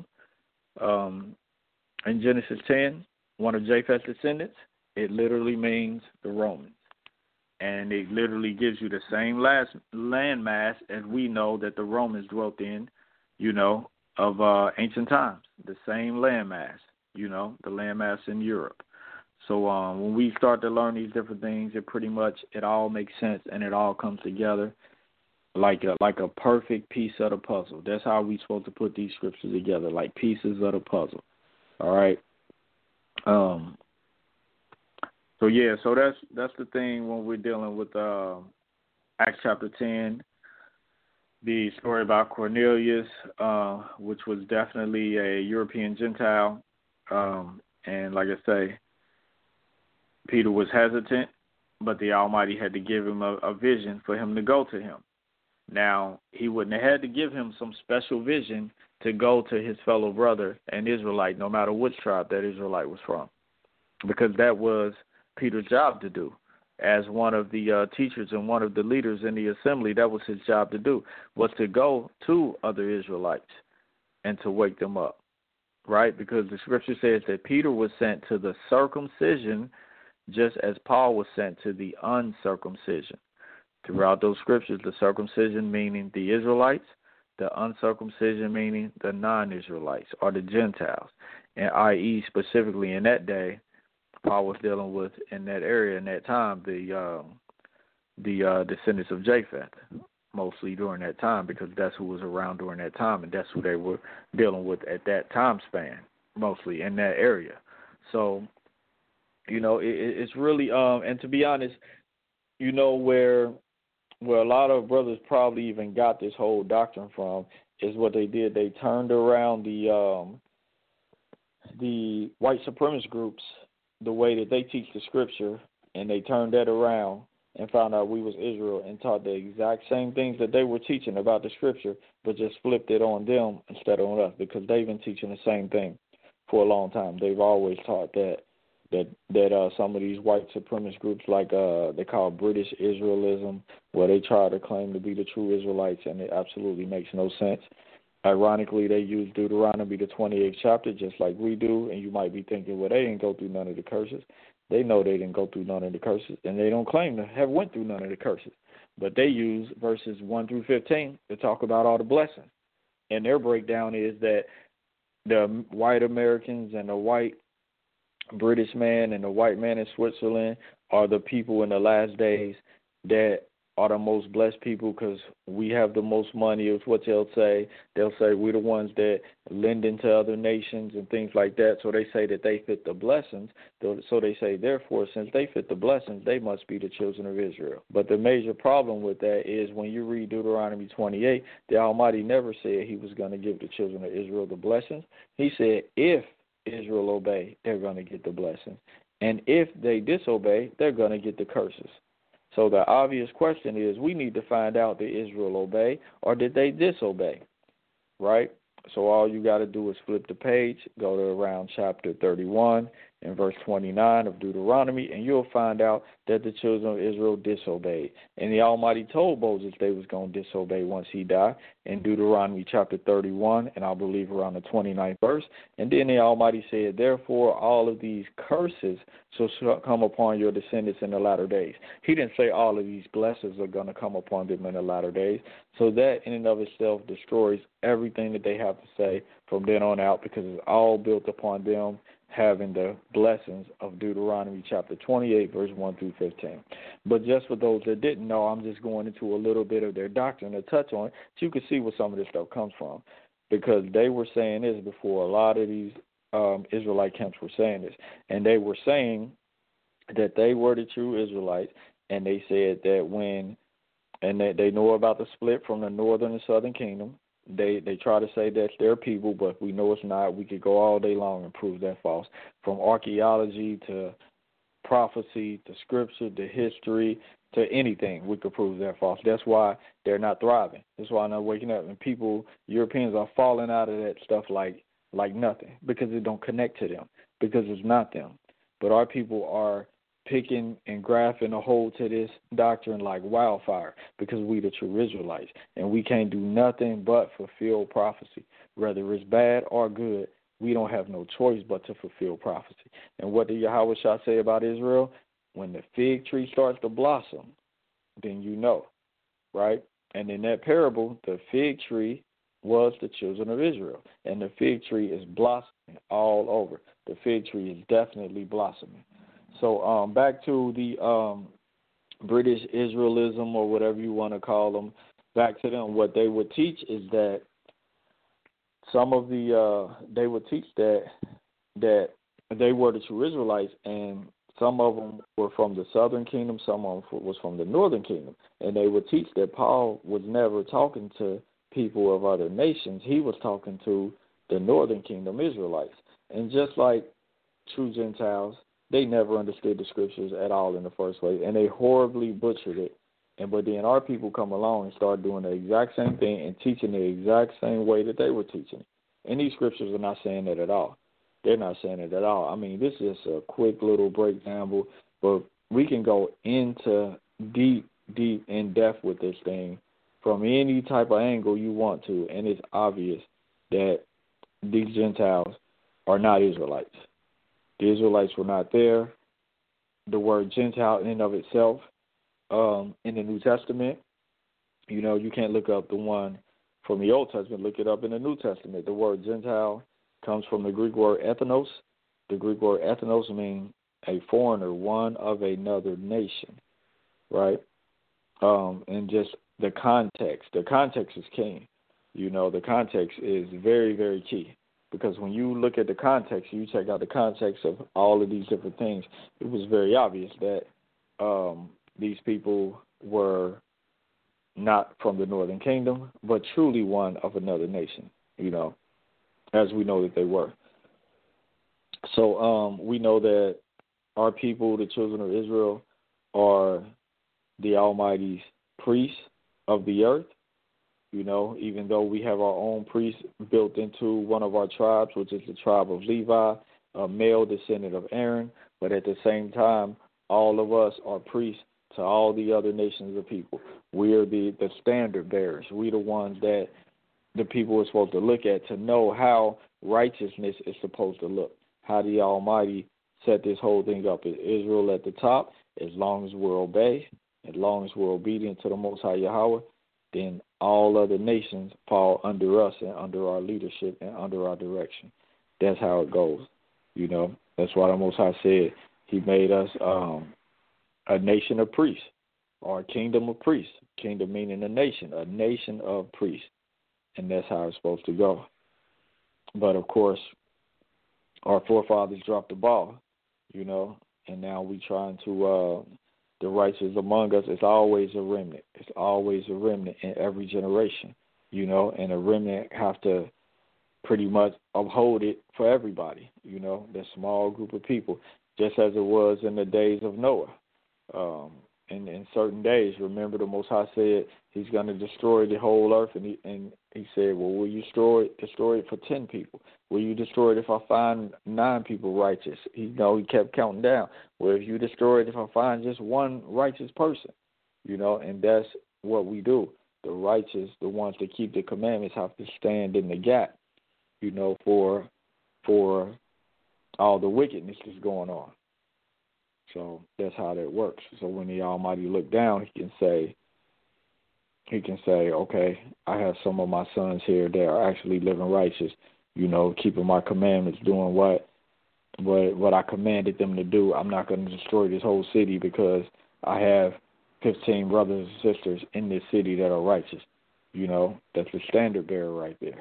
in Genesis 10, one of Japheth's descendants, it literally means the Romans. And it literally gives you the same landmass as we know that the Romans dwelt in, of ancient times. The same landmass, the landmass in Europe. So when we start to learn these different things, it all makes sense and it all comes together like a perfect piece of the puzzle. That's how we're supposed to put these scriptures together, like pieces of the puzzle. All right. So that's the thing when we're dealing with Acts chapter 10, the story about Cornelius, which was definitely a European Gentile, and like I say, Peter was hesitant, but the Almighty had to give him a vision for him to go to him. Now, he wouldn't have had to give him some special vision to go to his fellow brother, an Israelite, no matter which tribe that Israelite was from, because that was Peter's job to do. As one of the teachers and one of the leaders in the assembly, that was his job to do, was to go to other Israelites and to wake them up, right? Because the scripture says that Peter was sent to the circumcision just as Paul was sent to the uncircumcision. Throughout those scriptures, the circumcision meaning the Israelites, the uncircumcision meaning the non-Israelites or the Gentiles, and i.e. specifically in that day, Paul was dealing with in that area in that time the descendants of Japheth, mostly during that time, because that's who was around during that time, and that's who they were dealing with at that time span, mostly in that area. So, it's really and to be honest, where a lot of brothers probably even got this whole doctrine from is what they did. They turned around the white supremacist groups, the way that they teach the scripture, and they turned that around and found out we was Israel and taught the exact same things that they were teaching about the scripture, but just flipped it on them instead of on us, because they've been teaching the same thing for a long time. They've always taught that some of these white supremacist groups, like they call British Israelism, where they try to claim to be the true Israelites, and it absolutely makes no sense. Ironically, they use Deuteronomy, the 28th chapter, just like we do, and you might be thinking, well, they didn't go through none of the curses. They know they didn't go through none of the curses, and they don't claim to have went through none of the curses. But they use verses 1 through 15 to talk about all the blessings. And their breakdown is that the white Americans and the white British man and the white man in Switzerland are the people in the last days that are the most blessed people because we have the most money, is what they'll say. They'll say we're the ones that lend into other nations and things like that. So they say that they fit the blessings. So they say, therefore, since they fit the blessings, they must be the children of Israel. But the major problem with that is when you read Deuteronomy 28, the Almighty never said he was going to give the children of Israel the blessings. He said if Israel obey, they're going to get the blessings. And if they disobey, they're going to get the curses. So the obvious question is, we need to find out, did Israel obey or did they disobey, right? So all you got to do is flip the page, go to around chapter 31 and verse 29 of Deuteronomy, and you'll find out that the children of Israel disobeyed. And the Almighty told Moses they was going to disobey once he died in Deuteronomy chapter 31, and I believe around the 29th verse. And then the Almighty said, therefore all of these curses shall come upon your descendants in the latter days. He didn't say all of these blessings are going to come upon them in the latter days. So that in and of itself destroys everything that they have to say from then on out, because it's all built upon them having the blessings of Deuteronomy chapter 28, verse 1 through 15. But just for those that didn't know, I'm just going into a little bit of their doctrine to touch on it so you can see where some of this stuff comes from, because they were saying this before a lot of these Israelite camps were saying this, and they were saying that they were the true Israelites, and they said that when, and they know about the split from the northern and southern kingdom. They try to say that's their people, but we know it's not. We could go all day long and prove that false. From archaeology to prophecy to scripture to history to anything, we could prove that false. That's why they're not thriving. That's why they're not waking up. And people, Europeans, are falling out of that stuff like nothing, because it don't connect to them, because it's not them. But our people are picking and grafting a hold to this doctrine like wildfire because we the true Israelites, and we can't do nothing but fulfill prophecy. Whether it's bad or good, we don't have no choice but to fulfill prophecy. And what did Yahweh Shah say about Israel? When the fig tree starts to blossom, then you know, right? And in that parable, the fig tree was the children of Israel, and the fig tree is blossoming all over. The fig tree is definitely blossoming. So back to the British Israelism or whatever you want to call them, back to them, what they would teach is that some of they would teach that they were the true Israelites, and some of them were from the southern kingdom, some of them was from the northern kingdom, and they would teach that Paul was never talking to people of other nations. He was talking to the northern kingdom Israelites. And just like true Gentiles, they never understood the scriptures at all in the first place, and they horribly butchered it. But then our people come along and start doing the exact same thing and teaching the exact same way that they were teaching it. And these scriptures are not saying that at all. They're not saying it at all. I mean, this is a quick little breakdown, but we can go into deep in depth with this thing from any type of angle you want to, and it's obvious that these Gentiles are not Israelites. The Israelites were not there. The word Gentile in and of itself in the New Testament, you can't look up the one from the Old Testament, look it up in the New Testament. The word Gentile comes from the Greek word ethnos. The Greek word ethnos means a foreigner, one of another nation, right? And just the context. The context is key. The context is very, very key. Because when you look at the context, you check out the context of all of these different things, it was very obvious that these people were not from the northern kingdom, but truly one of another nation, as we know that they were. So we know that our people, the children of Israel, are the Almighty's priests of the earth. Even though we have our own priests built into one of our tribes, which is the tribe of Levi, a male descendant of Aaron, but at the same time, all of us are priests to all the other nations of people. We are the standard bearers. We're the ones that the people are supposed to look at to know how righteousness is supposed to look, how the Almighty set this whole thing up. Is Israel at the top? As long as we're obedient to the Most High Yahweh, then all other nations fall under us and under our leadership and under our direction. That's how it goes. That's why the Most High said he made us a nation of priests, or a kingdom of priests. Kingdom meaning a nation of priests. And that's how it's supposed to go. But, of course, our forefathers dropped the ball, and now we trying to the righteous among us. It's always a remnant. It's always a remnant in every generation, and a remnant have to pretty much uphold it for everybody, that small group of people, just as it was in the days of Noah. In certain days, remember the Most High said he's going to destroy the whole earth, and he said, well, will you destroy it for 10 people? Will you destroy it if I find 9 people righteous? He kept counting down. Well, if you destroy it if I find just one righteous person, and that's what we do. The righteous, the ones that keep the commandments, have to stand in the gap, for all the wickedness that's going on. So that's how that works. So when the Almighty look down, he can say, okay, I have some of my sons here that are actually living righteous, keeping my commandments, doing what I commanded them to do. I'm not going to destroy this whole city because I have 15 brothers and sisters in this city that are righteous. That's the standard bearer right there.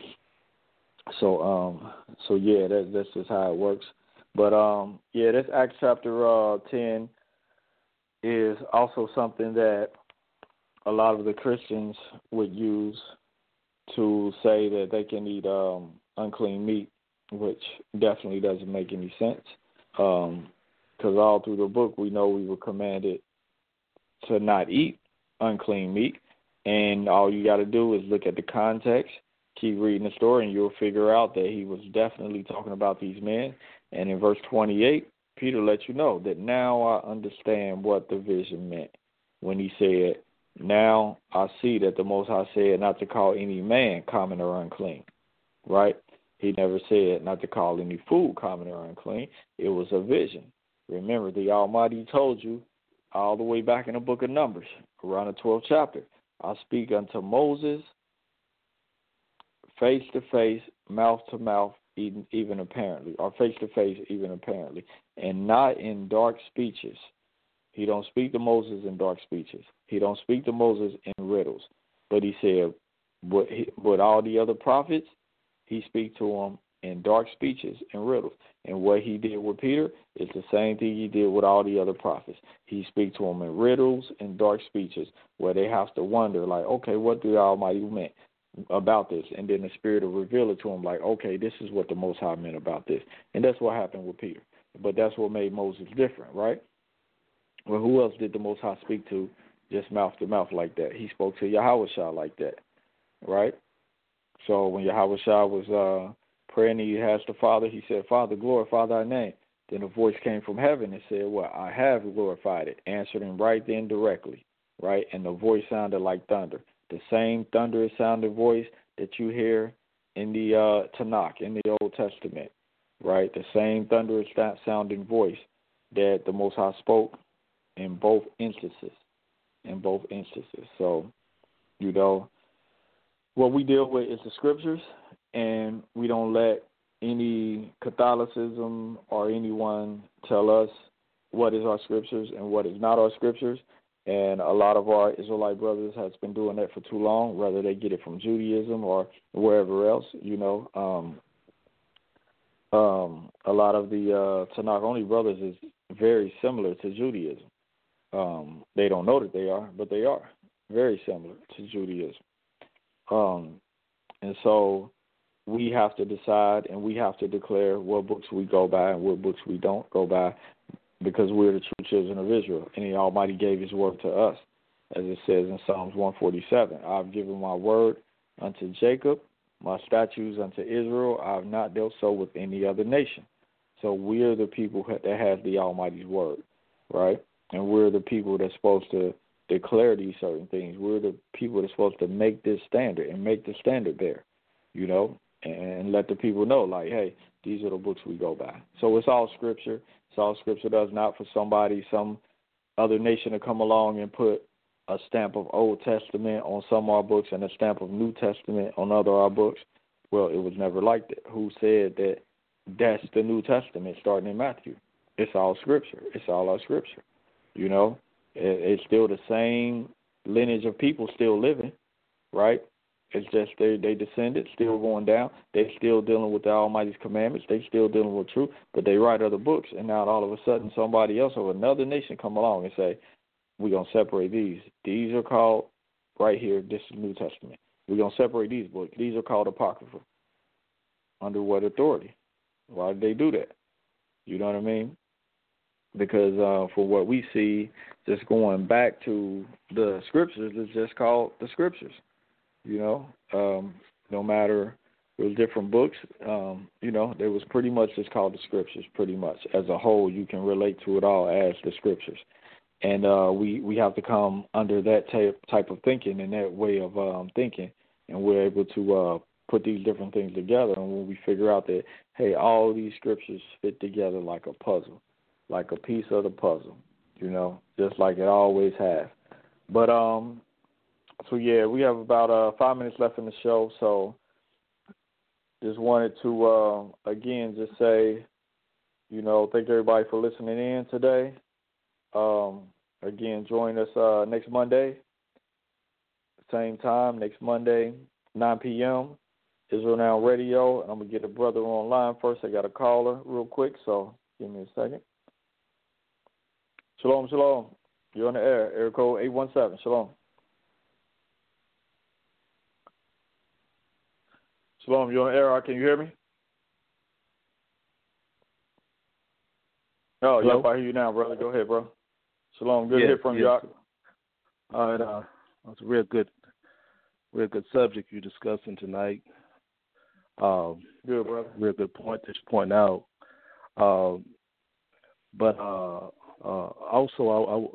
So yeah, that's just how it works. But, this Acts chapter 10 is also something that a lot of the Christians would use to say that they can eat unclean meat, which definitely doesn't make any sense. Because all through the book we know we were commanded to not eat unclean meat. And all you got to do is look at the context, keep reading the story, and you'll figure out that he was definitely talking about these men. And in verse 28, Peter let you know that now I understand what the vision meant when he said, now I see that the Most High said not to call any man common or unclean, right? He never said not to call any food common or unclean. It was a vision. Remember, the Almighty told you all the way back in the book of Numbers, around the 12th chapter, I speak unto Moses face to face, mouth to mouth, even apparently, or face to face, even apparently, and not in dark speeches. He don't speak to Moses in dark speeches. He don't speak to Moses in riddles. But he said, with all the other prophets, he speak to them in dark speeches and riddles. And what he did with Peter is the same thing he did with all the other prophets. He speak to them in riddles and dark speeches where they have to wonder, like, okay, what do the Almighty meant about this? And then the Spirit will reveal it to them, like, okay, this is what the Most High meant about this. And that's what happened with Peter. But that's what made Moses different, right? Well, who else did the Most High speak to just mouth to mouth like that? He spoke to Yahushua like that, right? So when Yahushua was praying and he asked the Father, he said, Father, glorify thy name. Then a voice came from heaven and said, well, I have glorified it, answered him right then directly, right? And the voice sounded like thunder. The same thunderous sounding voice that you hear in the Tanakh, in the Old Testament, right? The same thunderous sounding voice that the Most High spoke in both instances. So, you know, what we deal with is the scriptures, and we don't let any Catholicism or anyone tell us what is our scriptures and what is not our scriptures. And a lot of our Israelite brothers has been doing that for too long, whether they get it from Judaism or wherever else, you know. A lot of the Tanakh only brothers is very similar to Judaism. They don't know that they are, but they are very similar to Judaism. And so we have to decide and we have to declare what books we go by and what books we don't go by, because we're the true children of Israel. And the Almighty gave his word to us, as it says in Psalms 147. I've given my word unto Jacob, my statutes unto Israel. I have not dealt so with any other nation. So we're the people that have the Almighty's word, right? And we're the people that's supposed to declare these certain things. We're the people that's supposed to make this standard and make the standard there, you know, and let the people know, like, hey, these are the books we go by. So it's all scripture. It's all scripture. Does not for somebody, some other nation to come along and put a stamp of Old Testament on some of our books and a stamp of New Testament on other our books. Well, it was never like that. Who said that that's the New Testament starting in Matthew? It's all scripture. It's all our scripture. You know, it's still the same lineage of people still living, right? It's just they descended, still going down. They still dealing with the Almighty's commandments. They still dealing with truth, but they write other books. And now all of a sudden somebody else or another nation come along and say, we're going to separate these. These are called, right here, this is New Testament. We're going to separate these books. These are called Apocrypha. Under what authority? Why did they do that? You know what I mean? Because for what we see, just going back to the scriptures, it's just called the scriptures. You know, no matter, it was different books, you know, they was pretty much just called the scriptures, pretty much. As a whole, you can relate to it all as the scriptures. And we have to come under that type of thinking and that way of thinking, and we're able to put these different things together. And when we figure out that, hey, all these scriptures fit together like a puzzle, like a piece of the puzzle, you know, just like it always has. But, so, yeah, we have about 5 minutes left in the show, so just wanted to, again, just say, you know, thank everybody for listening in today. Again, join us next Monday, same time, next Monday, 9 p.m., Israel Now Radio. And I'm going to get a brother online first. I got a caller real quick, so give me a second. Shalom, shalom. You're on the air. Air code 817. Shalom. Shalom, you're on the air. Can you hear me? Oh, Hello? yep, I hear you now, brother. Go ahead, bro. Shalom. Good to hear from you. All right, that's a real good subject you're discussing tonight. Good, brother. Real good point that you're pointing out. But also,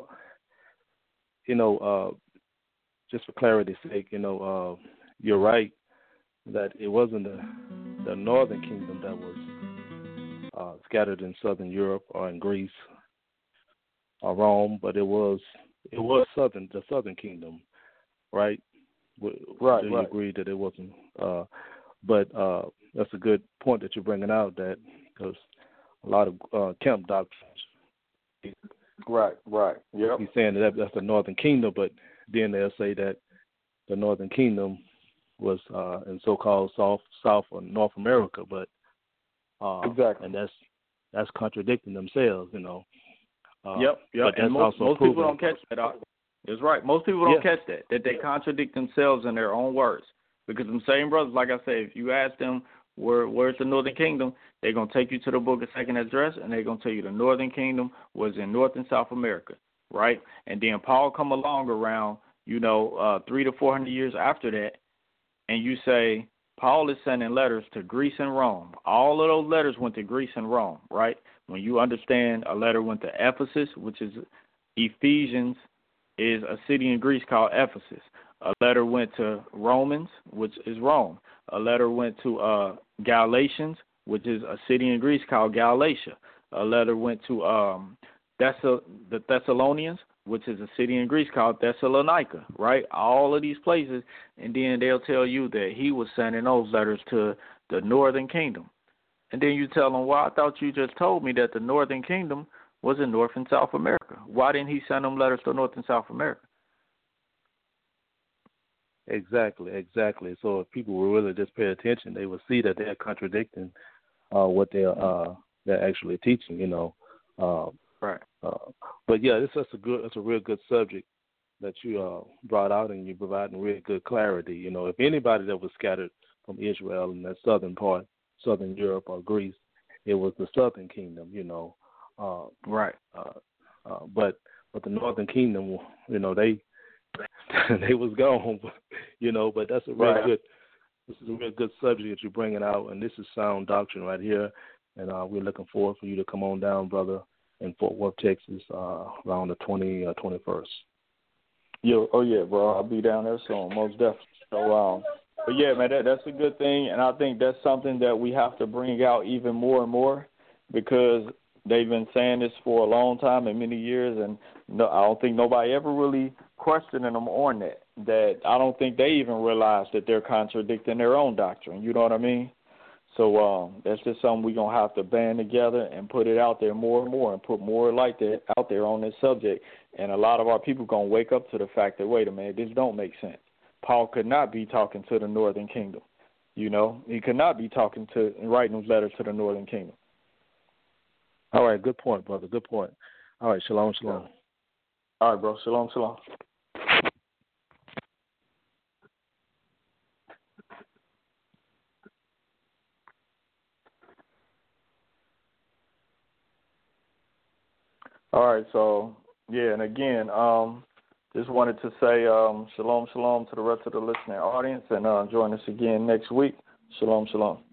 just for clarity's sake, you're right that it wasn't the northern kingdom that was scattered in southern Europe or in Greece or Rome, but it was the southern kingdom, right? Right. Do you agree that it wasn't? But that's a good point that you're bringing out, that because a lot of camp doctrines. Right. Yep. He's saying that that's the northern kingdom, but then they'll say that the northern kingdom was in so-called South or North America, but exactly, and that's contradicting themselves, Yep. But and most people don't catch that. That's right. Most people don't catch that they contradict themselves in their own words. Because them same brothers, like I say, if you ask them where's the Northern Kingdom, they're going to take you to the Book of Second Address, and they're going to tell you the Northern Kingdom was in North and South America, right? And then Paul come along around, 300 to 400 years after that, and you say Paul is sending letters to Greece and Rome. All of those letters went to Greece and Rome, right? When you understand a letter went to Ephesus, which is Ephesians, is a city in Greece called Ephesus. A letter went to Romans, which is Rome. A letter went to Galatians, which is a city in Greece called Galatia. A letter went to the Thessalonians, which is a city in Greece called Thessalonica, right? All of these places, and then they'll tell you that he was sending those letters to the Northern Kingdom. And then you tell them, well, I thought you just told me that the Northern Kingdom was in North and South America. Why didn't he send them letters to North and South America? Exactly. So if people will really just pay attention, they will see that they're contradicting what they're actually teaching. Right. But yeah, that's a real good subject that you brought out, and you're providing real good clarity. If anybody that was scattered from Israel in that southern part, southern Europe or Greece, it was the southern kingdom. Right. But the northern kingdom, they they was gone, but that's a real good. This is a real good subject that you're bringing out, and this is sound doctrine right here. And we're looking forward for you to come on down, brother, in Fort Worth, Texas, around the 21st. Yeah, bro. I'll be down there soon, most definitely. So, but yeah, man, that's a good thing, and I think that's something that we have to bring out even more and more, because they've been saying this for a long time and many years, and I don't think nobody ever really questioning them on that. That I don't think they even realize that they're contradicting their own doctrine. You know what I mean? So that's just something we're going to have to band together and put it out there more and more, and put more like that out there on this subject. And a lot of our people going to wake up to the fact that, wait a minute, this don't make sense. Paul could not be talking to the Northern Kingdom. He could not be talking to and writing those letters to the Northern Kingdom. All right, good point, brother. Good point. All right, shalom. All right, bro. Shalom. All right, so, yeah, and again, just wanted to say shalom to the rest of the listening audience, and join us again next week. Shalom.